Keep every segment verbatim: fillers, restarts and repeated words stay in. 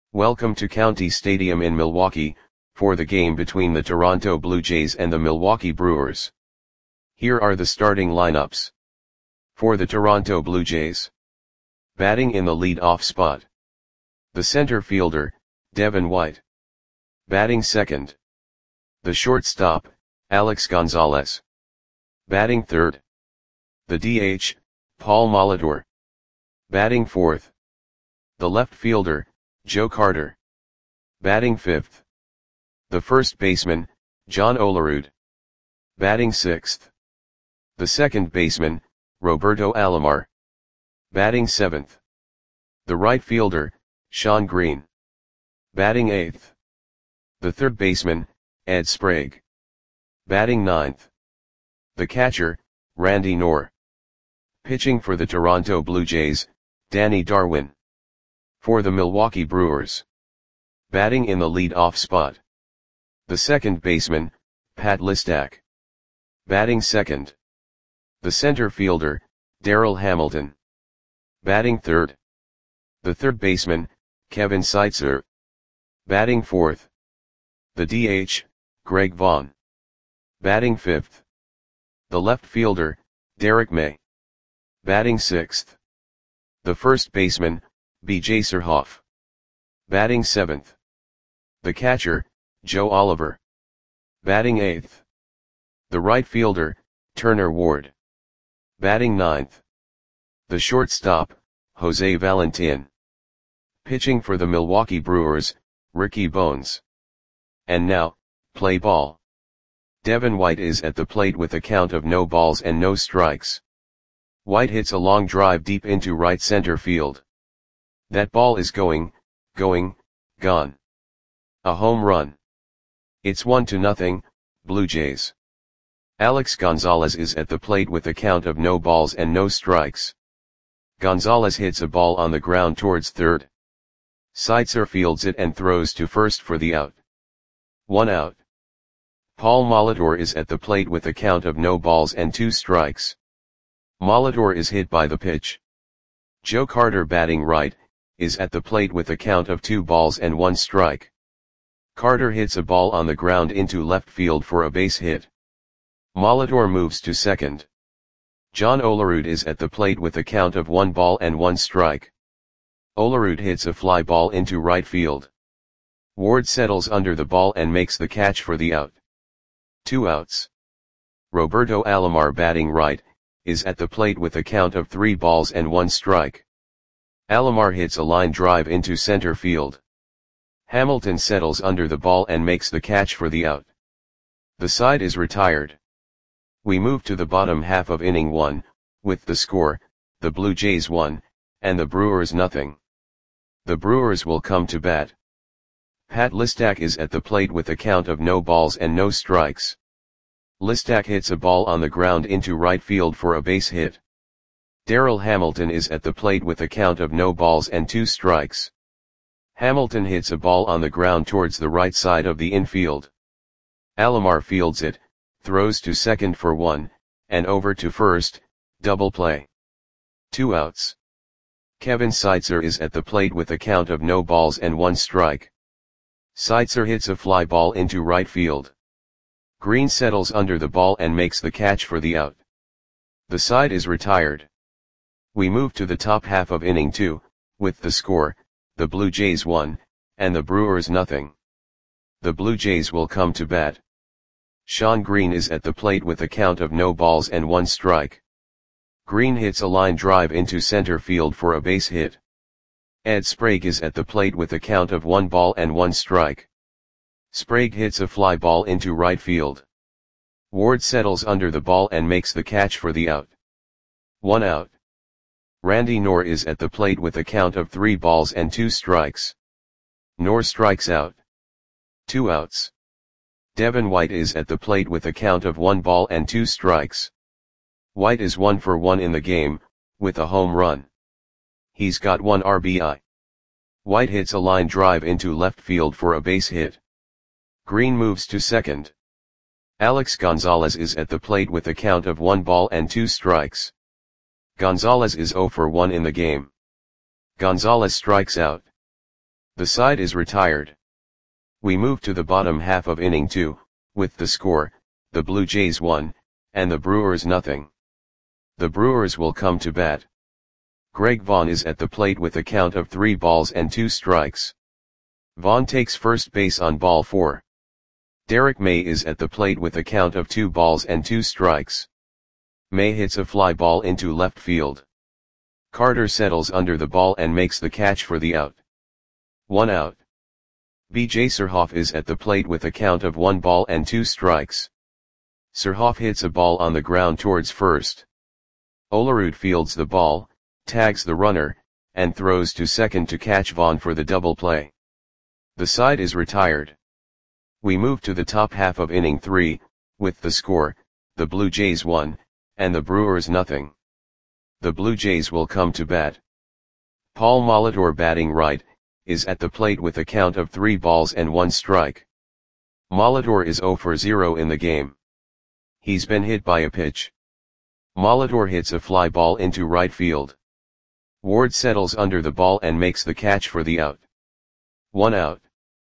Welcome to County Stadium in Milwaukee, for the game between the Toronto Blue Jays and the Milwaukee Brewers. Here are the starting lineups. For the Toronto Blue Jays. Batting in the lead-off spot. The center fielder, Devin White. Batting second. The shortstop, Alex Gonzalez. Batting third. The D H, Paul Molitor. Batting fourth. The left fielder, Joe Carter. Batting fifth. The first baseman, John Olerud. Batting sixth. The second baseman, Roberto Alomar. Batting seventh. The right fielder, Shawn Green. Batting eighth. The third baseman, Ed Sprague. Batting ninth. The catcher, Randy Knorr. Pitching for the Toronto Blue Jays, Danny Darwin. For the Milwaukee Brewers. Batting in the lead-off spot. The second baseman, Pat Listak. Batting second. The center fielder, Darryl Hamilton. Batting third. The third baseman, Kevin Seitzer. Batting fourth. The D H, Greg Vaughn. Batting fifth. The left fielder, Derek May. Batting sixth. The first baseman, B J Surhoff. Batting seventh. The catcher, Joe Oliver. Batting eighth. The right fielder, Turner Ward. Batting ninth. The shortstop, Jose Valentin. Pitching for the Milwaukee Brewers, Ricky Bones. And now, play ball. Devin White is at the plate with a count of no balls and no strikes. White hits a long drive deep into right center field. That ball is going, going, gone. A home run. It's one to nothing, Blue Jays. Alex Gonzalez is at the plate with a count of no balls and no strikes. Gonzalez hits a ball on the ground towards third. Seitzer fields it and throws to first for the out. One out. Paul Molitor is at the plate with a count of no balls and two strikes. Molitor is hit by the pitch. Joe Carter, batting right, is at the plate with a count of two balls and one strike. Carter hits a ball on the ground into left field for a base hit. Molitor moves to second. John Olerud is at the plate with a count of one ball and one strike. Olerud hits a fly ball into right field. Ward settles under the ball and makes the catch for the out. Two outs. Roberto Alomar, batting right, is at the plate with a count of three balls and one strike. Alomar hits a line drive into center field. Hamilton settles under the ball and makes the catch for the out. The side is retired. We move to the bottom half of inning one, with the score, the Blue Jays one, and the Brewers nothing. The Brewers will come to bat. Pat Listak is at the plate with a count of no balls and no strikes. Listak hits a ball on the ground into right field for a base hit. Darryl Hamilton is at the plate with a count of no balls and two strikes. Hamilton hits a ball on the ground towards the right side of the infield. Alomar fields it, throws to second for one, and over to first, double play. Two outs. Kevin Seitzer is at the plate with a count of no balls and one strike. Seitzer hits a fly ball into right field. Green settles under the ball and makes the catch for the out. The side is retired. We move to the top half of inning two, with the score, the Blue Jays one, and the Brewers nothing. The Blue Jays will come to bat. Shawn Green is at the plate with a count of no balls and one strike. Green hits a line drive into center field for a base hit. Ed Sprague is at the plate with a count of one ball and one strike. Sprague hits a fly ball into right field. Ward settles under the ball and makes the catch for the out. One out. Randy Knorr is at the plate with a count of three balls and two strikes. Knorr strikes out. Two outs. Devin White is at the plate with a count of one ball and two strikes. White is one for one in the game, with a home run. He's got one R B I. White hits a line drive into left field for a base hit. Green moves to second. Alex Gonzalez is at the plate with a count of one ball and two strikes. Gonzalez is zero for one in the game. Gonzalez strikes out. The side is retired. We move to the bottom half of inning two, with the score, the Blue Jays one, and the Brewers nothing. The Brewers will come to bat. Greg Vaughn is at the plate with a count of three balls and two strikes. Vaughn takes first base on ball four. Derek May is at the plate with a count of two balls and two strikes. May hits a fly ball into left field. Carter settles under the ball and makes the catch for the out. One out. B J Surhoff is at the plate with a count of one ball and two strikes. Surhoff hits a ball on the ground towards first. Olerud fields the ball, tags the runner, and throws to second to catch Vaughn for the double play. The side is retired. We move to the top half of inning three, with the score, the Blue Jays one, and the Brewers nothing. The Blue Jays will come to bat. Paul Molitor, batting right, is at the plate with a count of three balls and one strike. Molitor is zero for zero in the game. He's been hit by a pitch. Molitor hits a fly ball into right field. Ward settles under the ball and makes the catch for the out. One out.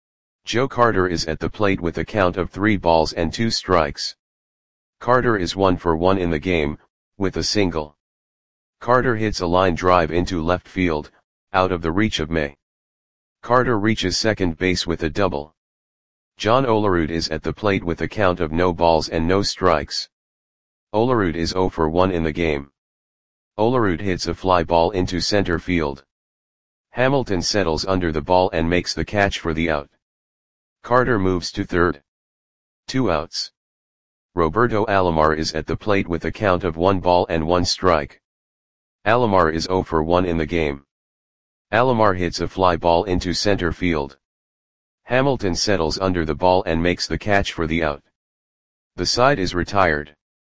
Joe Carter is at the plate with a count of three balls and two strikes. Carter is one for one in the game, with a single. Carter hits a line drive into left field, out of the reach of May. Carter reaches second base with a double. John Olerud is at the plate with a count of no balls and no strikes. Olerud is zero for one in the game. Olerud hits a fly ball into center field. Hamilton settles under the ball and makes the catch for the out. Carter moves to third. Two outs. Roberto Alomar is at the plate with a count of one ball and one strike. Alomar is zero for one in the game. Alomar hits a fly ball into center field. Hamilton settles under the ball and makes the catch for the out. The side is retired.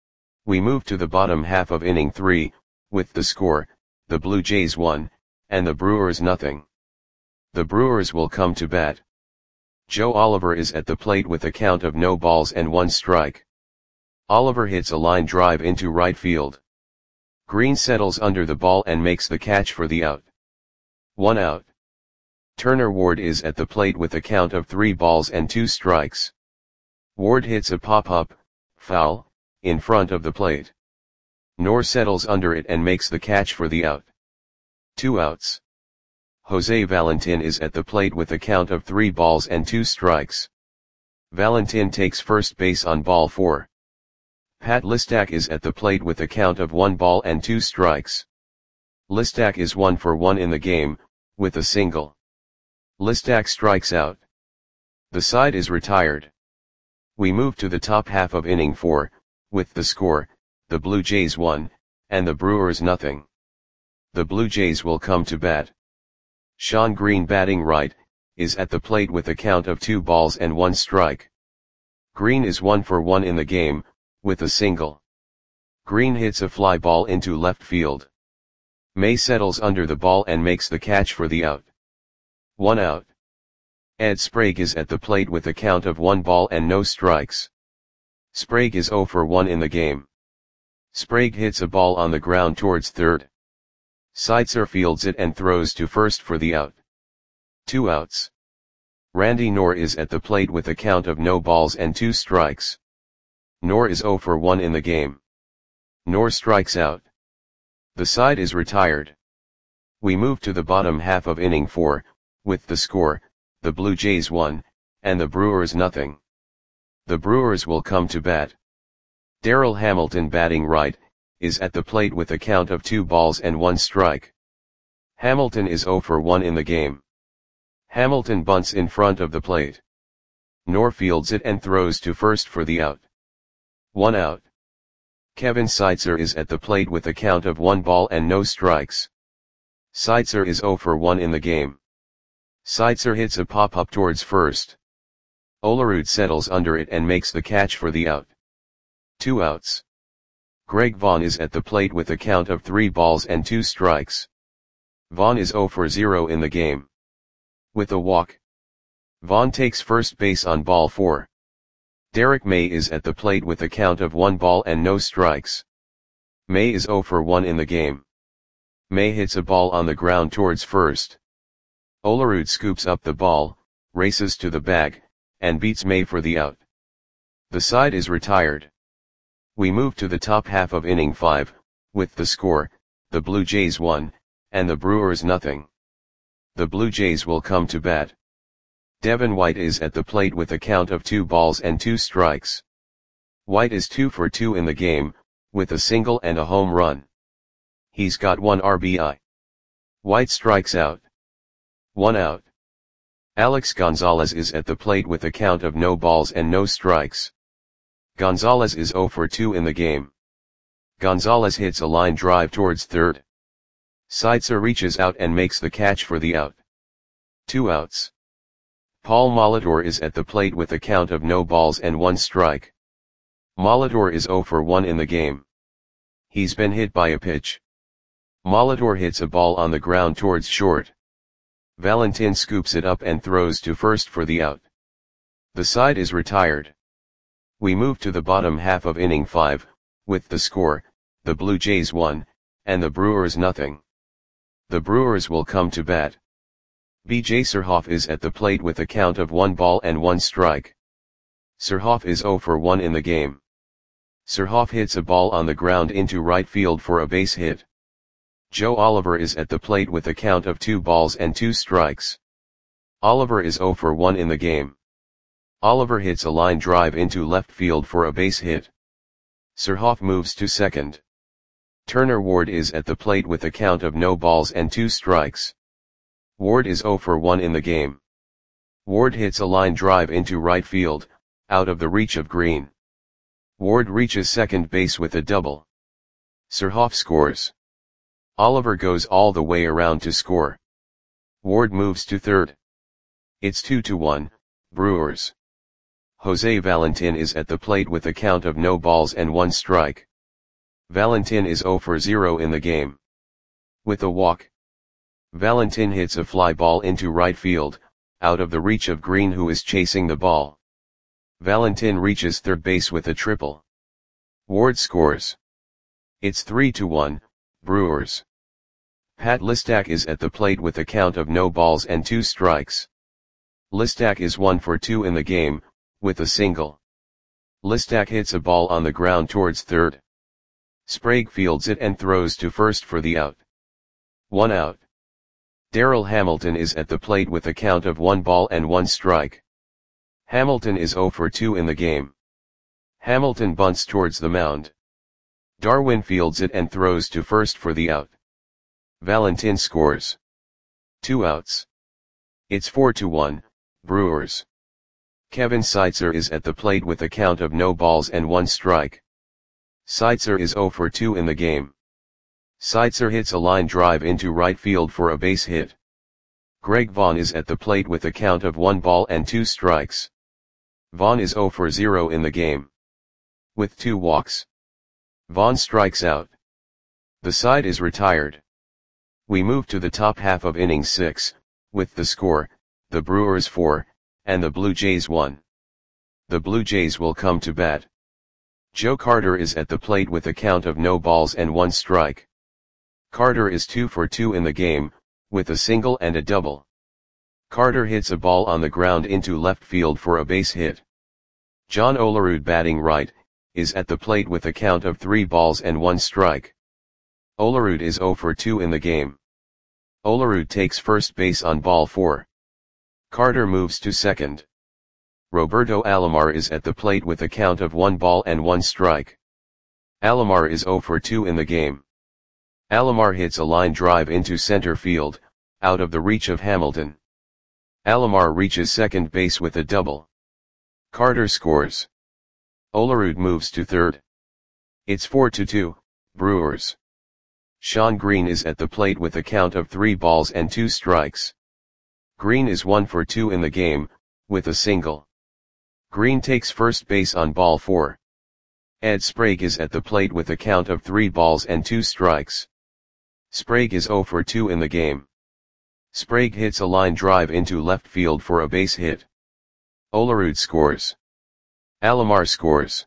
We move to the bottom half of inning three, with the score, the Blue Jays one, and the Brewers nothing. The Brewers will come to bat. Joe Oliver is at the plate with a count of no balls and one strike. Oliver hits a line drive into right field. Green settles under the ball and makes the catch for the out. One out. Turner Ward is at the plate with a count of three balls and two strikes. Ward hits a pop-up, foul, in front of the plate. Knorr settles under it and makes the catch for the out. Two outs. Jose Valentin is at the plate with a count of three balls and two strikes. Valentin takes first base on ball four. Pat Listak is at the plate with a count of one ball and two strikes. Listak is one for one in the game, with a single. Listak strikes out. The side is retired. We move to the top half of inning four, with the score, the Blue Jays one, and the Brewers nothing. The Blue Jays will come to bat. Sean Green, batting right, is at the plate with a count of two balls and one strike. Green is one for one in the game, with a single. Green hits a fly ball into left field. May settles under the ball and makes the catch for the out. One out. Ed Sprague is at the plate with a count of one ball and no strikes. Sprague is zero for one in the game. Sprague hits a ball on the ground towards third. Seitzer fields it and throws to first for the out. Two outs. Randy Knorr is at the plate with a count of no balls and two strikes. Knorr is zero for one in the game. Knorr strikes out. The side is retired. We move to the bottom half of inning four, with the score, the Blue Jays one, and the Brewers nothing. The Brewers will come to bat. Darrell Hamilton, batting right, is at the plate with a count of two balls and one strike. Hamilton is zero for one in the game. Hamilton bunts in front of the plate. Knorr fields it and throws to first for the out. One out. Kevin Seitzer is at the plate with a count of one ball and no strikes. Seitzer is zero for one in the game. Seitzer hits a pop-up towards first. Olerud settles under it and makes the catch for the out. Two outs. Greg Vaughn is at the plate with a count of three balls and two strikes. Vaughn is zero for zero in the game. With a walk. Vaughn takes first base on ball four. Derek May is at the plate with a count of one ball and no strikes. May is zero for one in the game. May hits a ball on the ground towards first. Olerud scoops up the ball, races to the bag, and beats May for the out. The side is retired. We move to the top half of inning five, with the score, the Blue Jays one, and the Brewers nothing. The Blue Jays will come to bat. Devin White is at the plate with a count of two balls and two strikes. White is two for two in the game, with a single and a home run. He's got one R B I. White strikes out. One out. Alex Gonzalez is at the plate with a count of no balls and no strikes. Gonzalez is zero for two in the game. Gonzalez hits a line drive towards third. Seitzer reaches out and makes the catch for the out. Two outs. Paul Molitor is at the plate with a count of no balls and one strike. Molitor is zero for one in the game. He's been hit by a pitch. Molitor hits a ball on the ground towards short. Valentin scoops it up and throws to first for the out. The side is retired. We move to the bottom half of inning five, with the score, the Blue Jays one, and the Brewers nothing. The Brewers will come to bat. B J Surhoff is at the plate with a count of one ball and one strike. Surhoff is zero for one in the game. Surhoff hits a ball on the ground into right field for a base hit. Joe Oliver is at the plate with a count of two balls and two strikes. Oliver is zero for one in the game. Oliver hits a line drive into left field for a base hit. Surhoff moves to second. Turner Ward is at the plate with a count of no balls and two strikes. Ward is zero for one in the game. Ward hits a line drive into right field, out of the reach of Green. Ward reaches second base with a double. Surhoff scores. Oliver goes all the way around to score. Ward moves to third. It's two to one, Brewers. Jose Valentin is at the plate with a count of no balls and one strike. Valentin is zero for zero in the game. With a walk. Valentin hits a fly ball into right field, out of the reach of Green who is chasing the ball. Valentin reaches third base with a triple. Ward scores. It's three to one, Brewers. Pat Listak is at the plate with a count of no balls and two strikes. Listak is one for two in the game, with a single. Listak hits a ball on the ground towards third. Sprague fields it and throws to first for the out. One out. Darrell Hamilton is at the plate with a count of one ball and one strike. Hamilton is zero for two in the game. Hamilton bunts towards the mound. Darwin fields it and throws to first for the out. Valentin scores. Two outs. It's four to one, Brewers. Kevin Seitzer is at the plate with a count of no balls and one strike. Seitzer is zero for two in the game. Seitzer hits a line drive into right field for a base hit. Greg Vaughn is at the plate with a count of one ball and two strikes. Vaughn is zero for zero in the game. With two walks. Vaughn strikes out. The side is retired. We move to the top half of inning six, with the score, the Brewers four, and the Blue Jays one. The Blue Jays will come to bat. Joe Carter is at the plate with a count of no balls and one strike. Carter is two for two in the game, with a single and a double. Carter hits a ball on the ground into left field for a base hit. John Olerud, batting right, is at the plate with a count of three balls and one strike. Olerud is zero for two in the game. Olerud takes first base on ball four. Carter moves to second. Roberto Alomar is at the plate with a count of one ball and one strike. Alomar is zero for two in the game. Alomar hits a line drive into center field, out of the reach of Hamilton. Alomar reaches second base with a double. Carter scores. Olerud moves to third. It's four to two, Brewers. Sean Green is at the plate with a count of three balls and two strikes. Green is one for two in the game, with a single. Green takes first base on ball four. Ed Sprague is at the plate with a count of three balls and two strikes. Sprague is zero for two in the game. Sprague hits a line drive into left field for a base hit. Olerud scores. Alomar scores.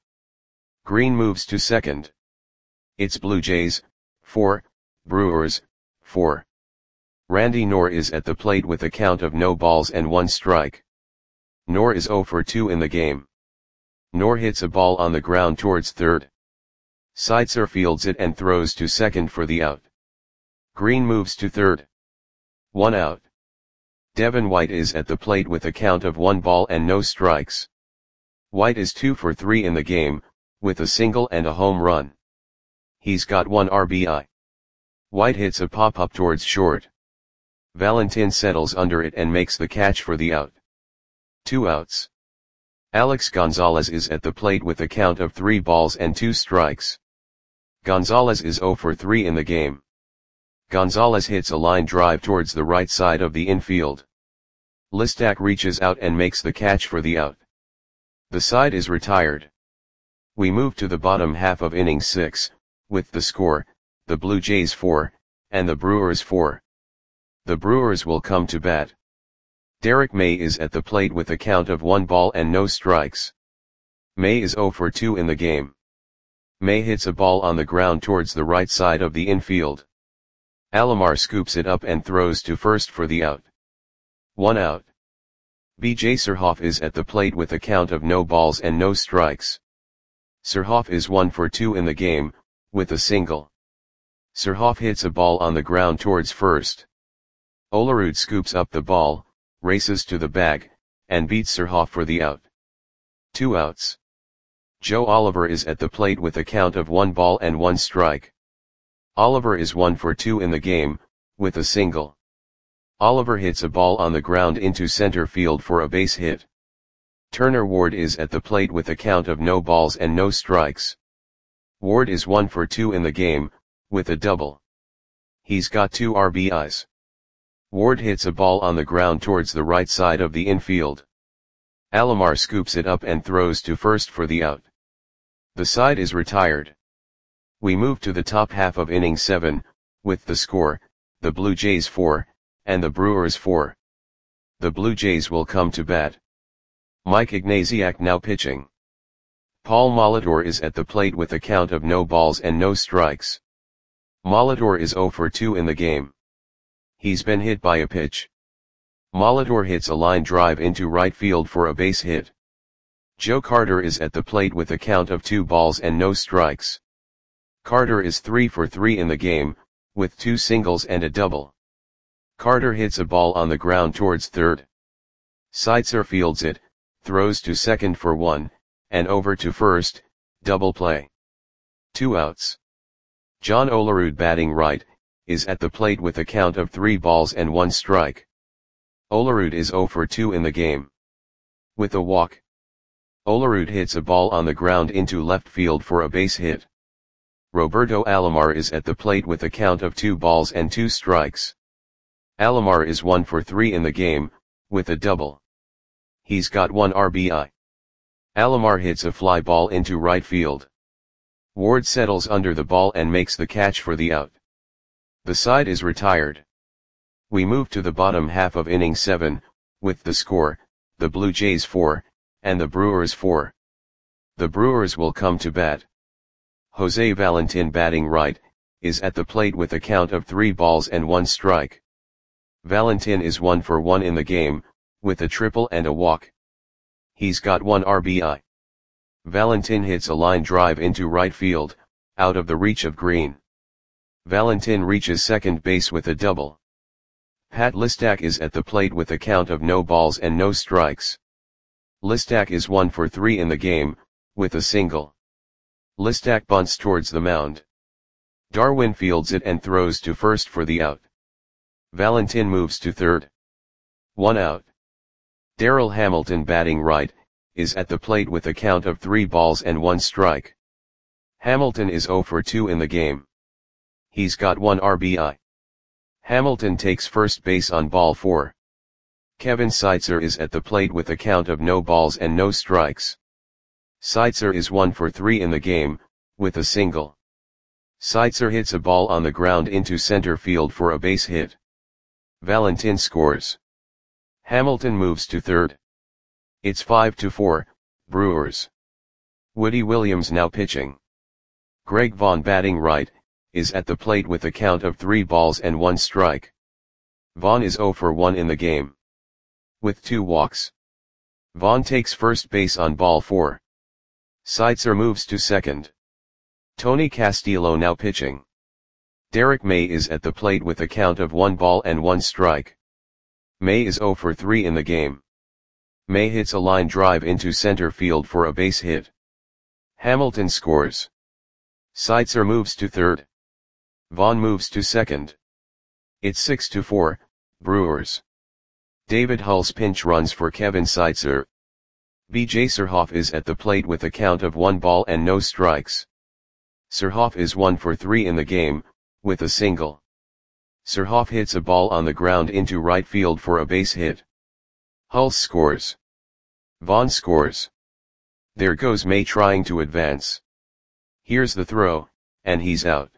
Green moves to second. It's Blue Jays, four, Brewers, four. Randy Knorr is at the plate with a count of no balls and one strike. Knorr is zero for two in the game. Knorr hits a ball on the ground towards third. Seitzer fields it and throws to second for the out. Green moves to third. One out. Devin White is at the plate with a count of one ball and no strikes. White is two for three in the game, with a single and a home run. He's got one R B I. White hits a pop-up towards short. Valentin settles under it and makes the catch for the out. Two outs. Alex Gonzalez is at the plate with a count of three balls and two strikes. Gonzalez is zero for three in the game. Gonzalez hits a line drive towards the right side of the infield. Listak reaches out and makes the catch for the out. The side is retired. We move to the bottom half of inning six, with the score, the Blue Jays four, and the Brewers four. The Brewers will come to bat. Derek May is at the plate with a count of one ball and no strikes. May is zero for two in the game. May hits a ball on the ground towards the right side of the infield. Alomar scoops it up and throws to first for the out. One out. B J Surhoff is at the plate with a count of no balls and no strikes. Surhoff is one for two in the game, with a single. Surhoff hits a ball on the ground towards first. Olerud scoops up the ball, races to the bag, and beats Surhoff for the out. Two outs. Joe Oliver is at the plate with a count of one ball and one strike. Oliver is one for two in the game, with a single. Oliver hits a ball on the ground into center field for a base hit. Turner Ward is at the plate with a count of no balls and no strikes. Ward is one for two in the game, with a double. He's got two R B Is. Ward hits a ball on the ground towards the right side of the infield. Alomar scoops it up and throws to first for the out. The side is retired. We move to the top half of inning seven, with the score, the Blue Jays four, and the Brewers four. The Blue Jays will come to bat. Mike Ignasiak now pitching. Paul Molitor is at the plate with a count of no balls and no strikes. Molitor is zero for two in the game. He's been hit by a pitch. Molitor hits a line drive into right field for a base hit. Joe Carter is at the plate with a count of two balls and no strikes. Carter is three for three in the game, with two singles and a double. Carter hits a ball on the ground towards third. Seitzer fields it, throws to second for one, and over to first, double play. Two outs. John Olerud batting right, is at the plate with a count of three balls and one strike. Olerud is zero for two in the game. With a walk. Olerud hits a ball on the ground into left field for a base hit. Roberto Alomar is at the plate with a count of two balls and two strikes. Alomar is one for three in the game, with a double. He's got one R B I. Alomar hits a fly ball into right field. Ward settles under the ball and makes the catch for the out. The side is retired. We move to the bottom half of inning seven, with the score, the Blue Jays four, and the Brewers four. The Brewers will come to bat. Jose Valentin batting right, is at the plate with a count of three balls and one strike. Valentin is one for one in the game, with a triple and a walk. He's got one R B I. Valentin hits a line drive into right field, out of the reach of Green. Valentin reaches second base with a double. Pat Listak is at the plate with a count of no balls and no strikes. Listak is one for three in the game, with a single. Listak bunts towards the mound. Darwin fields it and throws to first for the out. Valentin moves to third. One out. Darryl Hamilton batting right, is at the plate with a count of three balls and one strike. Hamilton is zero for two in the game. He's got one R B I. Hamilton takes first base on ball four. Kevin Seitzer is at the plate with a count of no balls and no strikes. Seitzer is one for three in the game, with a single. Seitzer hits a ball on the ground into center field for a base hit. Valentin scores. Hamilton moves to third. It's five to four, Brewers. Woody Williams now pitching. Greg Vaughn batting right, is at the plate with a count of three balls and one strike. Vaughn is zero for one in the game. With two walks. Vaughn takes first base on ball four. Seitzer moves to second. Tony Castillo now pitching. Derek May is at the plate with a count of one ball and one strike. May is zero for three in the game. May hits a line drive into center field for a base hit. Hamilton scores. Seitzer moves to third. Vaughn moves to second. It's six to four, Brewers. David Hulse pinch runs for Kevin Seitzer. B J Surhoff is at the plate with a count of one ball and no strikes. Surhoff is one for three in the game, with a single. Surhoff hits a ball on the ground into right field for a base hit. Hulse scores. Vaughn scores. There goes May trying to advance. Here's the throw, and he's out.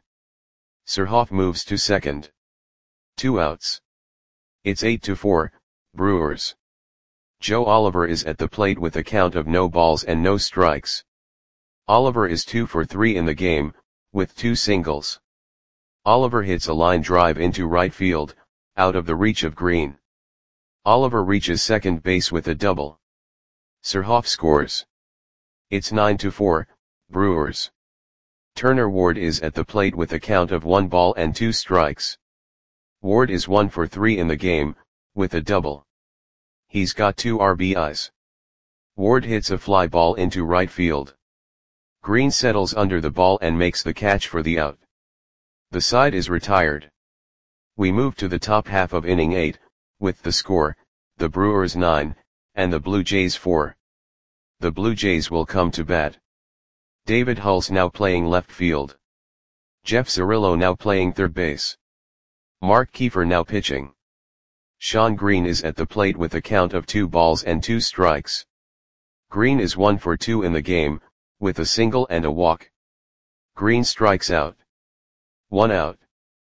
Surhoff moves to second. Two outs. It's eight to four, Brewers. Joe Oliver is at the plate with a count of no balls and no strikes. Oliver is two for three in the game, with two singles. Oliver hits a line drive into right field, out of the reach of Green. Oliver reaches second base with a double. Surhoff scores. It's nine to four, Brewers. Turner Ward is at the plate with a count of one ball and two strikes. Ward is one for three in the game, with a double. He's got two R B Is. Ward hits a fly ball into right field. Green settles under the ball and makes the catch for the out. The side is retired. We move to the top half of inning eight, with the score, the Brewers nine, and the Blue Jays four. The Blue Jays will come to bat. David Hulse now playing left field. Jeff Cirillo now playing third base. Mark Kiefer now pitching. Sean Green is at the plate with a count of two balls and two strikes. Green is one for two in the game, with a single and a walk. Green strikes out. One out.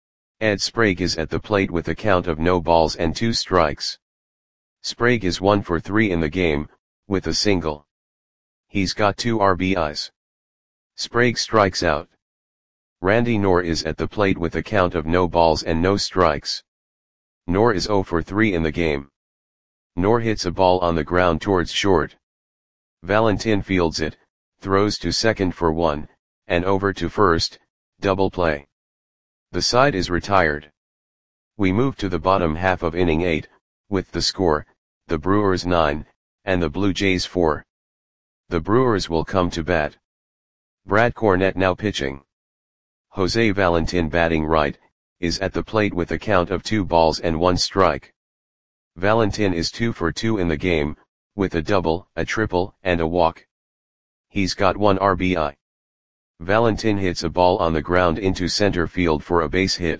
Ed Sprague is at the plate with a count of no balls and two strikes. Sprague is one for three in the game, with a single. He's got two R B Is. Sprague strikes out. Randy Knorr is at the plate with a count of no balls and no strikes. Knorr is zero for three in the game. Knorr hits a ball on the ground towards short. Valentin fields it, throws to second for one, and over to first, double play. The side is retired. We move to the bottom half of inning eight, with the score, the Brewers nine, and the Blue Jays four. The Brewers will come to bat. Brad Cornett now pitching. Jose Valentin batting right, is at the plate with a count of two balls and one strike. Valentin is two for two in the game, with a double, a triple, and a walk. He's got one R B I. Valentin hits a ball on the ground into center field for a base hit.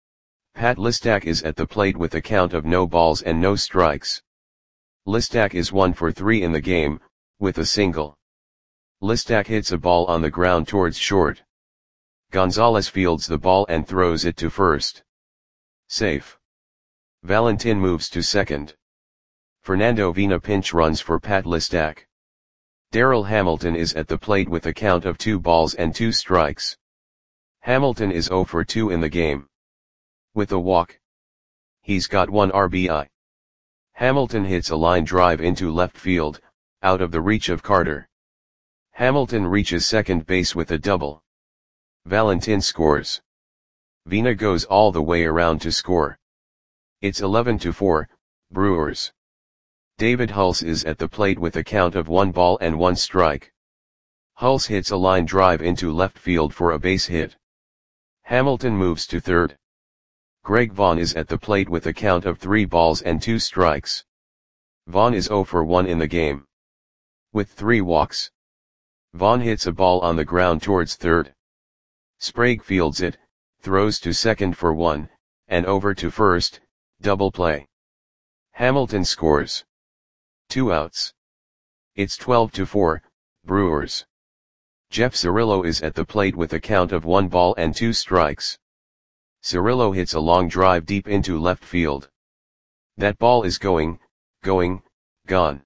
Pat Listak is at the plate with a count of no balls and no strikes. Listak is one for three in the game, with a single. Listak hits a ball on the ground towards short. Gonzalez fields the ball and throws it to first. Safe. Valentin moves to second. Fernando Vina pinch runs for Pat Listak. Darryl Hamilton is at the plate with a count of two balls and two strikes. Hamilton is zero for two in the game. With a walk. He's got one R B I. Hamilton hits a line drive into left field, out of the reach of Carter. Hamilton reaches second base with a double. Valentin scores. Vina goes all the way around to score. It's eleven to four, Brewers. David Hulse is at the plate with a count of one ball and one strike. Hulse hits a line drive into left field for a base hit. Hamilton moves to third. Greg Vaughn is at the plate with a count of three balls and two strikes. Vaughn is zero for one in the game. With three walks. Vaughn hits a ball on the ground towards third. Sprague fields it, throws to second for one, and over to first, double play. Hamilton scores. Two outs. It's twelve to four, Brewers. Jeff Cirillo is at the plate with a count of one ball and two strikes. Cirillo hits a long drive deep into left field. That ball is going, going, gone.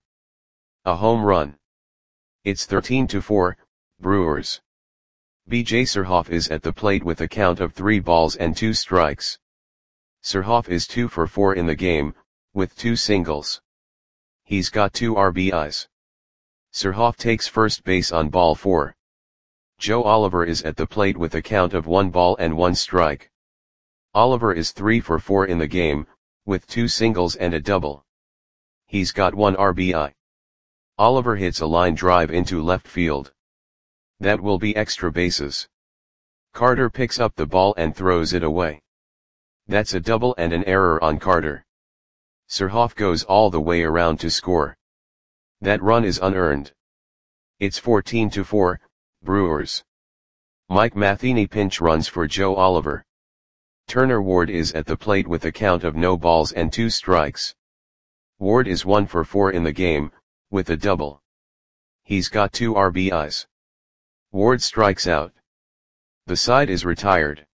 A home run. It's thirteen to four, Brewers. B J Surhoff is at the plate with a count of three balls and two strikes. Surhoff is two for four in the game, with two singles. He's got two R B Is. Surhoff takes first base on ball four. Joe Oliver is at the plate with a count of one ball and one strike. Oliver is three for four in the game, with two singles and a double. He's got one R B I. Oliver hits a line drive into left field. That will be extra bases. Carter picks up the ball and throws it away. That's a double and an error on Carter. Surhoff goes all the way around to score. That run is unearned. It's fourteen to four, Brewers. Mike Matheny pinch runs for Joe Oliver. Turner Ward is at the plate with a count of no balls and two strikes. Ward is one for four in the game, with a double. He's got two R B Is. Ward strikes out. The side is retired.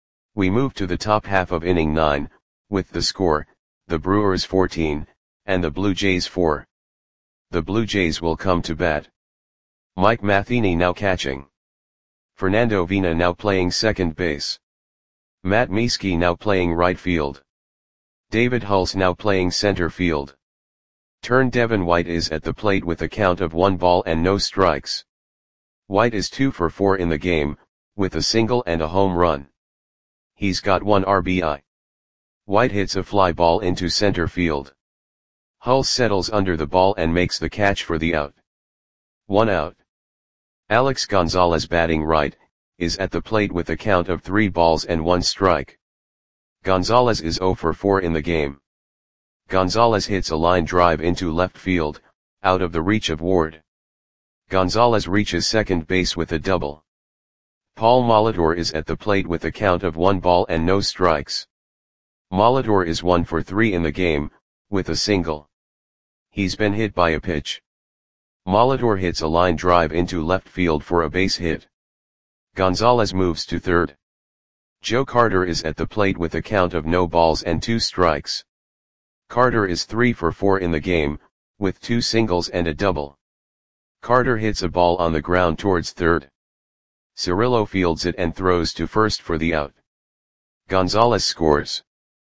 We move to the top half of inning nine, with the score, the Brewers fourteen, and the Blue Jays four. The Blue Jays will come to bat. Mike Matheny now catching. Fernando Vina now playing second base. Matt Mieske now playing right field. David Hulse now playing center field. Turn Devin White is at the plate with a count of one ball and no strikes. White is two for four in the game, with a single and a home run. He's got one R B I. White hits a fly ball into center field. Hulse settles under the ball and makes the catch for the out. One out. Alex Gonzalez batting right, is at the plate with a count of three balls and one strike. Gonzalez is zero for four in the game. Gonzalez hits a line drive into left field, out of the reach of Ward. Gonzalez reaches second base with a double. Paul Molitor is at the plate with a count of one ball and no strikes. Molitor is one for three in the game, with a single. He's been hit by a pitch. Molitor hits a line drive into left field for a base hit. Gonzalez moves to third. Joe Carter is at the plate with a count of no balls and two strikes. Carter is three for four in the game, with two singles and a double. Carter hits a ball on the ground towards third. Cirillo fields it and throws to first for the out. Gonzalez scores.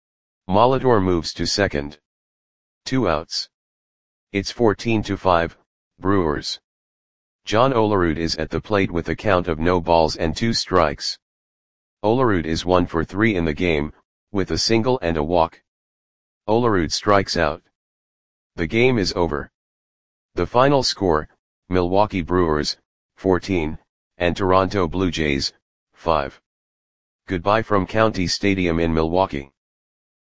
Molitor moves to second. Two outs. It's fourteen to five, Brewers. John Olerud is at the plate with a count of no balls and two strikes. Olerud is one for three in the game, with a single and a walk. Olerud strikes out. The game is over. The final score, Milwaukee Brewers, fourteen, and Toronto Blue Jays, five. Goodbye from County Stadium in Milwaukee.